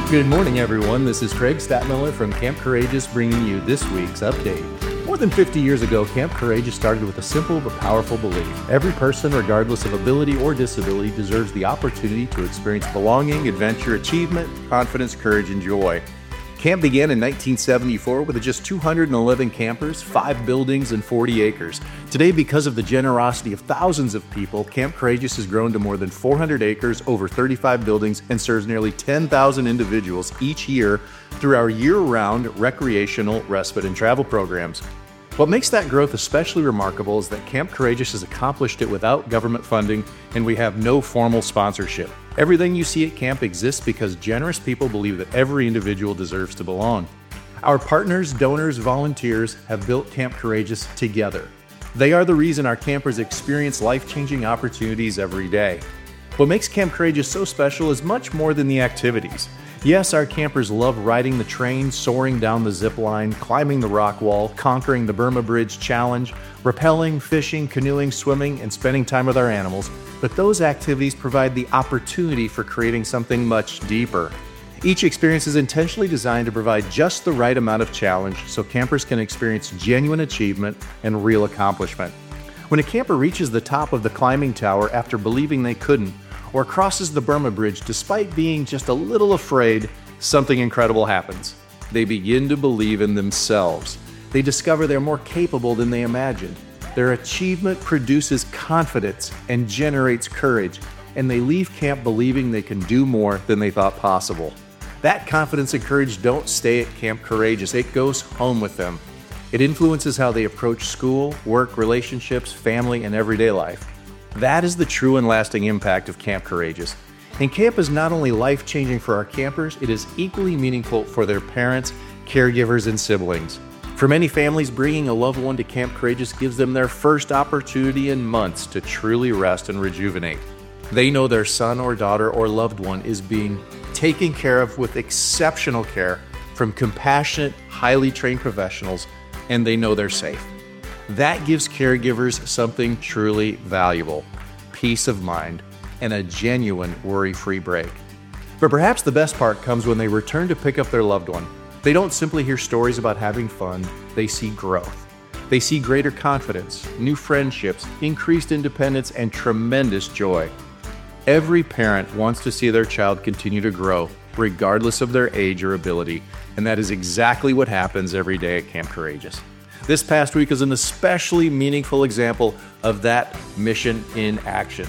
Good morning, everyone. This is Craig Statmiller from Camp Courageous bringing you this week's update. More than 50 years ago, Camp Courageous started with a simple but powerful belief. Every person, regardless of ability or disability, deserves the opportunity to experience belonging, adventure, achievement, confidence, courage, and joy. Camp began in 1974 with just 211 campers, 5 buildings, and 40 acres. Today, because of the generosity of thousands of people, Camp Courageous has grown to more than 400 acres, over 35 buildings, and serves nearly 10,000 individuals each year through our year-round recreational, respite, and travel programs. What makes that growth especially remarkable is that Camp Courageous has accomplished it without government funding, and we have no formal sponsorship. Everything you see at camp exists because generous people believe that every individual deserves to belong. Our partners, donors, volunteers have built Camp Courageous together. They are the reason our campers experience life-changing opportunities every day. What makes Camp Courageous so special is much more than the activities. Yes, our campers love riding the train, soaring down the zip line, climbing the rock wall, conquering the Burma Bridge Challenge, rappelling, fishing, canoeing, swimming, and spending time with our animals. But those activities provide the opportunity for creating something much deeper. Each experience is intentionally designed to provide just the right amount of challenge so campers can experience genuine achievement and real accomplishment. When a camper reaches the top of the climbing tower after believing they couldn't, or crosses the Burma Bridge despite being just a little afraid, something incredible happens. They begin to believe in themselves. They discover they're more capable than they imagined. Their achievement produces confidence and generates courage, and they leave camp believing they can do more than they thought possible. That confidence and courage don't stay at Camp Courageous. It goes home with them. It influences how they approach school, work, relationships, family, and everyday life. That is the true and lasting impact of Camp Courageous. And camp is not only life-changing for our campers, it is equally meaningful for their parents, caregivers, and siblings. For many families, bringing a loved one to Camp Courageous gives them their first opportunity in months to truly rest and rejuvenate. They know their son or daughter or loved one is being taken care of with exceptional care from compassionate, highly trained professionals, and they know they're safe. That gives caregivers something truly valuable, peace of mind, and a genuine worry-free break. But perhaps the best part comes when they return to pick up their loved one. They don't simply hear stories about having fun, they see growth. They see greater confidence, new friendships, increased independence, and tremendous joy. Every parent wants to see their child continue to grow, regardless of their age or ability, and that is exactly what happens every day at Camp Courageous. This past week is an especially meaningful example of that mission in action.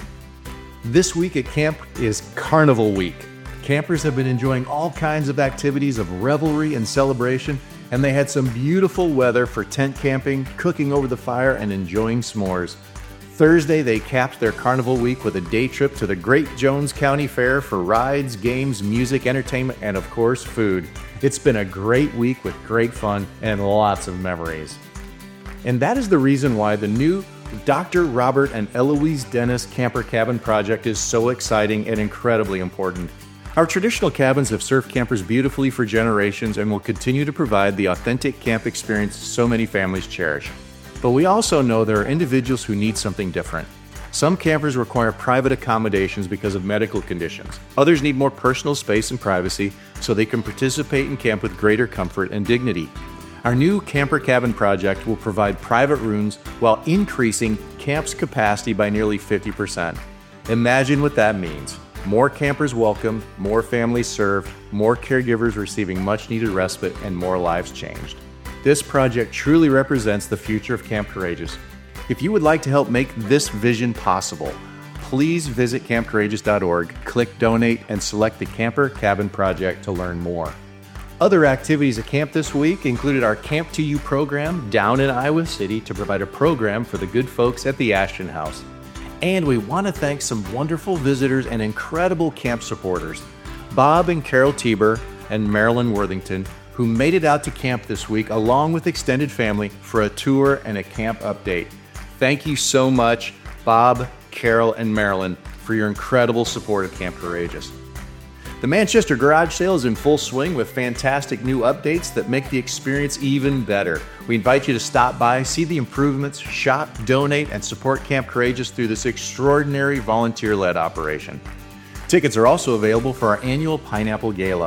This week at camp is Carnival Week. Campers have been enjoying all kinds of activities of revelry and celebration, and they had some beautiful weather for tent camping, cooking over the fire, and enjoying s'mores. Thursday, they capped their Carnival Week with a day trip to the Great Jones County Fair for rides, games, music, entertainment, and of course, food. It's been a great week with great fun and lots of memories. And that is the reason why the new Dr. Robert and Eloise Dennis Camper Cabin project is so exciting and incredibly important. Our traditional cabins have served campers beautifully for generations and will continue to provide the authentic camp experience so many families cherish. But we also know there are individuals who need something different. Some campers require private accommodations because of medical conditions. Others need more personal space and privacy so they can participate in camp with greater comfort and dignity. Our new Camper Cabin project will provide private rooms while increasing camp's capacity by nearly 50%. Imagine what that means. More campers welcomed, more families served, more caregivers receiving much-needed respite, and more lives changed. This project truly represents the future of Camp Courageous. If you would like to help make this vision possible, please visit campcourageous.org, click Donate, and select the Camper Cabin project to learn more. Other activities at camp this week included our Camp to You program down in Iowa City to provide a program for the good folks at the Ashton House. And we want to thank some wonderful visitors and incredible camp supporters, Bob and Carol Tieber and Marilyn Worthington, who made it out to camp this week along with extended family for a tour and a camp update. Thank you so much, Bob, Carol, and Marilyn, for your incredible support of Camp Courageous. The Manchester Garage Sale is in full swing with fantastic new updates that make the experience even better. We invite you to stop by, see the improvements, shop, donate, and support Camp Courageous through this extraordinary volunteer-led operation. Tickets are also available for our annual Pineapple Gala.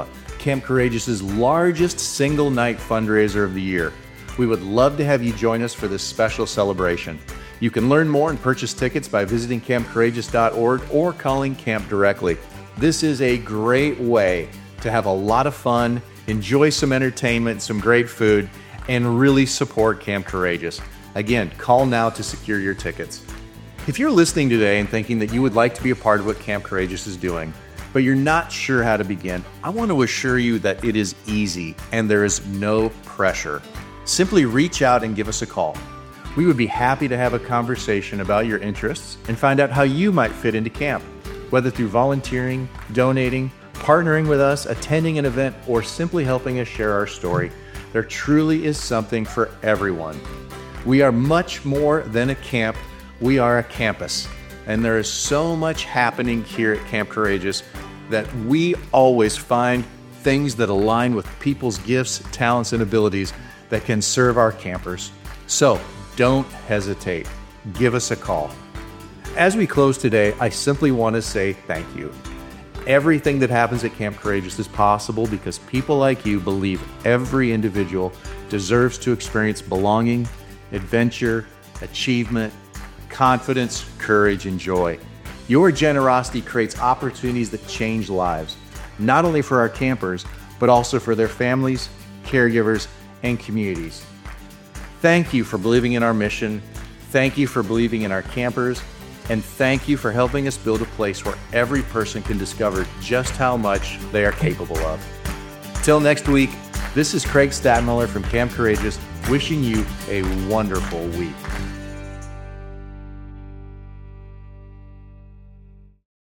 Camp Courageous's largest single night fundraiser of the year. We would love to have you join us for this special celebration. You can learn more and purchase tickets by visiting campcourageous.org or calling Camp directly. This is a great way to have a lot of fun, enjoy some entertainment, some great food, and really support Camp Courageous. Again, call now to secure your tickets. If you're listening today and thinking that you would like to be a part of what Camp Courageous is doing, but you're not sure how to begin, I want to assure you that it is easy and there is no pressure. Simply reach out and give us a call. We would be happy to have a conversation about your interests and find out how you might fit into camp, whether through volunteering, donating, partnering with us, attending an event, or simply helping us share our story. There truly is something for everyone. We are much more than a camp. We are a campus. And there is so much happening here at Camp Courageous that we always find things that align with people's gifts, talents, and abilities that can serve our campers. So don't hesitate. Give us a call. As we close today, I simply want to say thank you. Everything that happens at Camp Courageous is possible because people like you believe every individual deserves to experience belonging, adventure, achievement, confidence, courage, and joy. Your generosity creates opportunities that change lives, not only for our campers, but also for their families, caregivers, and communities. Thank you for believing in our mission. Thank you for believing in our campers. And thank you for helping us build a place where every person can discover just how much they are capable of. Till next week, this is Craig Stadtmiller from Camp Courageous, wishing you a wonderful week.